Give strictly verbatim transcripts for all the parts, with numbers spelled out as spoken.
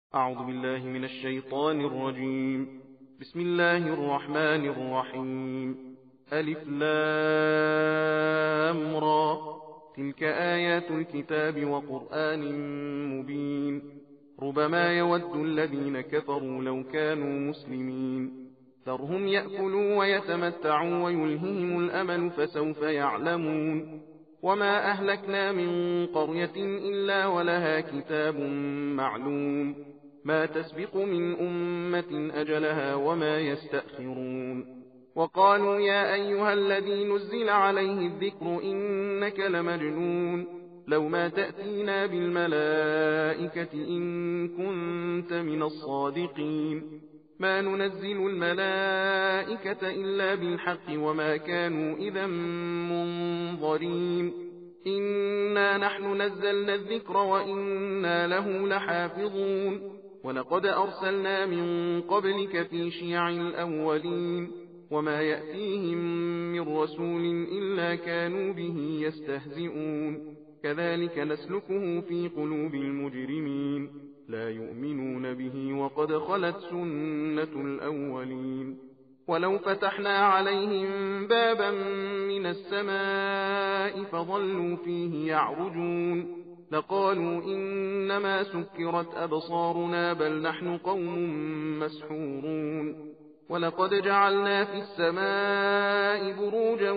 أعوذ بالله من الشيطان الرجيم. بسم الله الرحمن الرحيم. ألف لام را. تلك آيات الكتاب وقرآن مبين. ربما يود الذين كفروا لو كانوا مسلمين. ذرهم يأكلوا ويتمتعوا ويلههم الأمل فسوف يعلمون. وما أهلكنا من قرية إلا ولها كتاب معلوم. ما تسبق من أمة أجلها وما يستأخرون. وقالوا يا أيها الذي نزل عليه الذكر إنك لمجنون. لو ما تأتينا بالملائكة إن كنت من الصادقين. ما ننزل الملائكة إلا بالحق وما كانوا إذا منظرين. إنا نحن نزلنا الذكر وإنا له لحافظون. ولقد أرسلنا من قبلك في شيع الأولين. وما يأتيهم من رسول إلا كانوا به يستهزئون. كذلك نسلكه في قلوب المجرمين. لا يؤمنون به وقد خلت سنة الأولين. ولو فتحنا عليهم بابا من السماء فظلوا فيه يعرجون لقالوا إنما سكرت أبصارنا بل نحن قوم مسحورون. ولقد جعلنا في السماء بروجا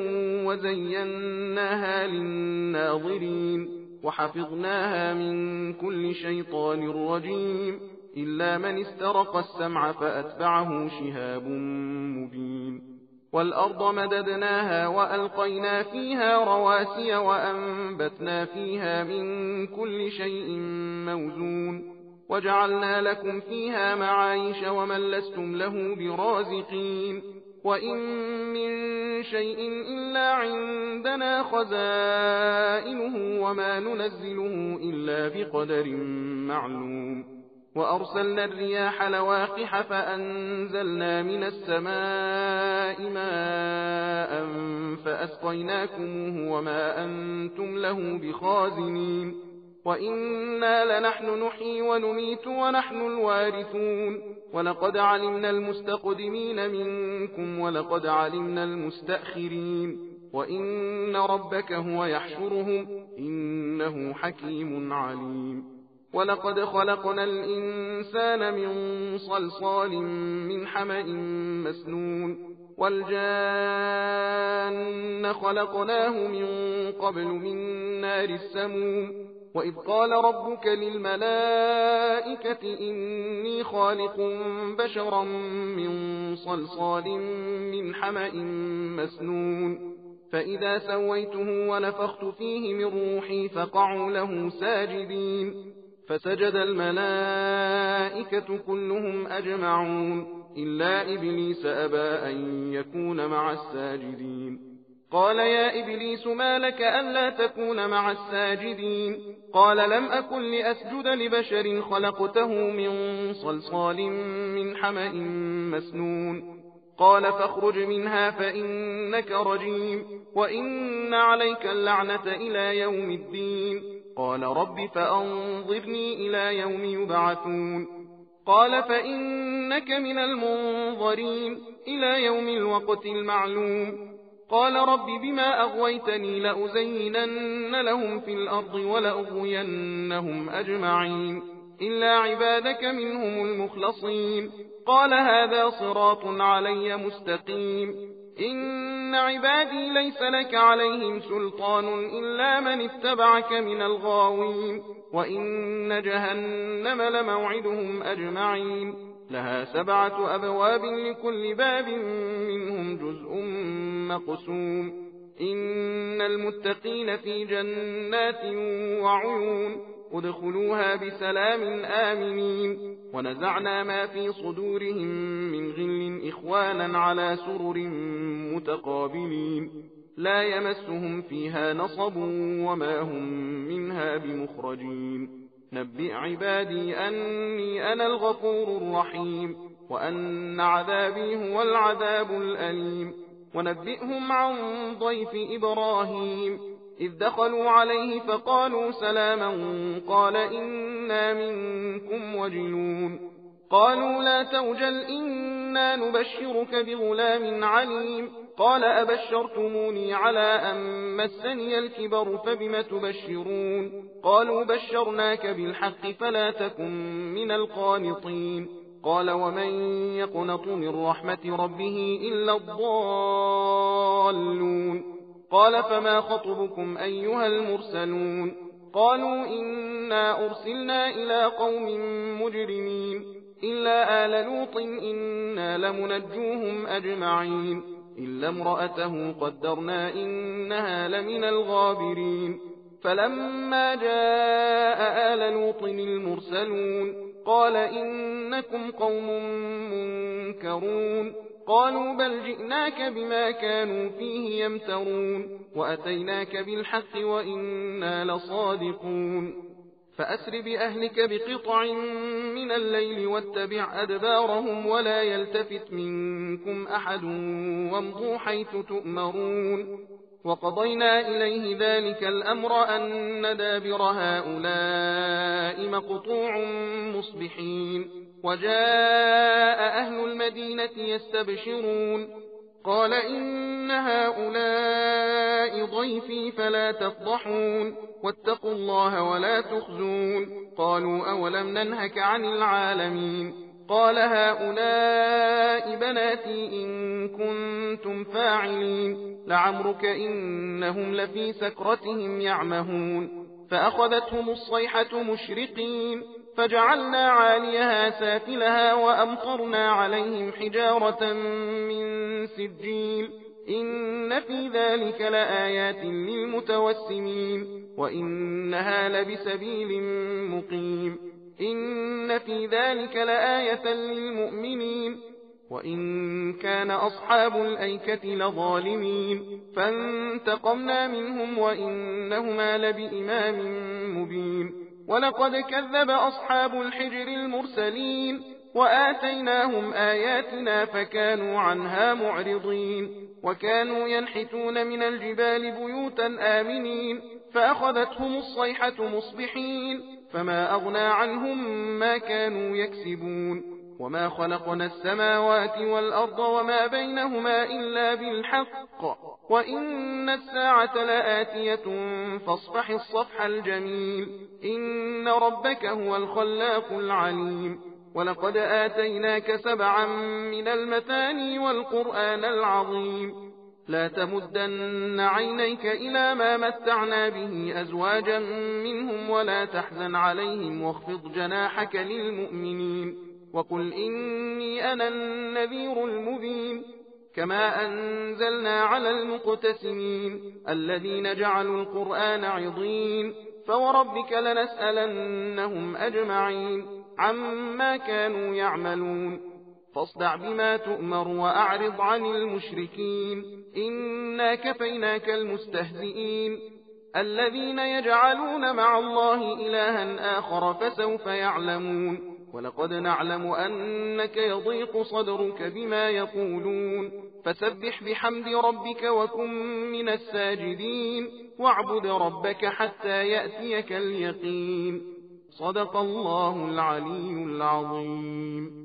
وزيناها للناظرين وحفظناها من كل شيطان رجيم إلا من استرق السمع فأتبعه شهاب مبين. والأرض مددناها وألقينا فيها رواسي وأنبتنا فيها من كل شيء موزون. وجعلنا لكم فيها معايش ومن لستم له برازقين. وإن من شيء إلا عندنا خزائنه وما ننزله إلا بقدر معلوم. وأرسلنا الرياح لواقح فأنزلنا من السماء ماء فأسقيناكموه وما أنتم له بخازنين. وإنا لنحن نحيي ونميت ونحن الوارثون. ولقد علمنا المستقدمين منكم ولقد علمنا المستأخرين. وإن ربك هو يحشرهم إنه حكيم عليم. ولقد خلقنا الإنسان من صلصال من حمأ مسنون. والجان خلقناه من قبل من نار السموم. وإذ قال ربك للملائكة إني خالق بشرا من صلصال من حمأ مسنون. فإذا سويته ونفخت فيه من روحي فقعوا له ساجدين. فسجد الملائكة كلهم أجمعون إلا إبليس أبى أن يكون مع الساجدين. قال يا إبليس ما لك ألا تكون مع الساجدين؟ قال لم أكن لأسجد لبشر خلقته من صلصال من حمأ مسنون. قال فاخرج منها فإنك رجيم وإن عليك اللعنة إلى يوم الدين. قال رب فأنظرني إلى يوم يبعثون. قال فإنك من المنظرين إلى يوم الوقت المعلوم. قال رب بما أغويتني لأزينن لهم في الأرض ولأغوينهم أجمعين إلا عبادك منهم المخلصين. قال هذا صراط علي مستقيم. إن عبادي ليس لك عليهم سلطان إلا من اتبعك من الغاوين. وإن جهنم لموعدهم أجمعين. لها سبعة أبواب لكل باب منهم جزء مقسوم. إن المتقين في جنات وعيون ادخلوها بسلام آمنين. ونزعنا ما في صدورهم من غل إخوانا على سرر متقابلين لا يمسهم فيها نصب وما هم منها بمخرجين. نبئ عبادي أني أنا الغفور الرحيم وأن عذابي هو العذاب الأليم. ونبئهم عن ضيف إبراهيم إذ دخلوا عليه فقالوا سلاما قال إنا منكم وجلون قالوا لا توجل إنا نبشرك بغلام عليم قال أبشرتموني على أن مسني الكبر فبم تبشرون قالوا بشرناك بالحق فلا تكن من القانطين قال ومن يقنط من رحمة ربه إلا الضالون قال فما خطبكم أيها المرسلون قالوا إنا أرسلنا إلى قوم مجرمين إلا آل لوط إنا لمنجوهم أجمعين إلا امرأته قدرنا إنها لمن الغابرين فلما جاء آل لوط المرسلون قال إنكم قوم منكرون قالوا بل جئناك بما كانوا فيه يمترون وأتيناك بالحق وإنا لصادقون فأسر بأهلك بقطع من الليل واتبع أدبارهم ولا يلتفت منكم أحد وامضوا حيث تؤمرون وقضينا إليه ذلك الأمر أن دابر هؤلاء مقطوع مصبحين وجاء أهل المدينة يستبشرون قال إن هؤلاء ضيفي فلا تفضحون واتقوا الله ولا تخزون قالوا أولم ننهك عن العالمين قال هؤلاء بناتي إن كنتم فاعلين لعمرك إنهم لفي سكرتهم يعمهون فأخذتهم الصيحة مشرقين فجعلنا عاليها سافلها وأمطرنا عليهم حجارة من سجيل إن في ذلك لآيات للمتوسمين وإنها لبسبيل مقيم إن في ذلك لآية للمؤمنين وإن كان أصحاب الأيكة لظالمين فانتقمنا منهم وإنهما لبإمام مبين ولقد كذب أصحاب الحجر المرسلين وآتيناهم آياتنا فكانوا عنها معرضين وكانوا ينحتون من الجبال بيوتا آمنين فأخذتهم الصيحة مصبحين فما أغنى عنهم ما كانوا يكسبون وما خلقنا السماوات والأرض وما بينهما إلا بالحق وإن الساعة لآتية فاصفح الصفح الجميل إن ربك هو الخلاق العليم ولقد آتيناك سبعا من المثاني والقرآن العظيم لا تمدن عينيك إلى ما متعنا به أزواجا منهم ولا تحزن عليهم واخفض جناحك للمؤمنين وقل إني أنا النذير المبين كما أنزلنا على المقتسمين الذين جعلوا القرآن عضين فوربك لنسألنهم أجمعين عما كانوا يعملون فاصدع بما تؤمر وأعرض عن المشركين إنا كفيناك المستهزئين الذين يجعلون مع الله إلها آخر فسوف يعلمون ولقد نعلم أنك يضيق صدرك بما يقولون فسبح بحمد ربك وكن من الساجدين واعبد ربك حتى يأتيك اليقين صدق الله العلي العظيم.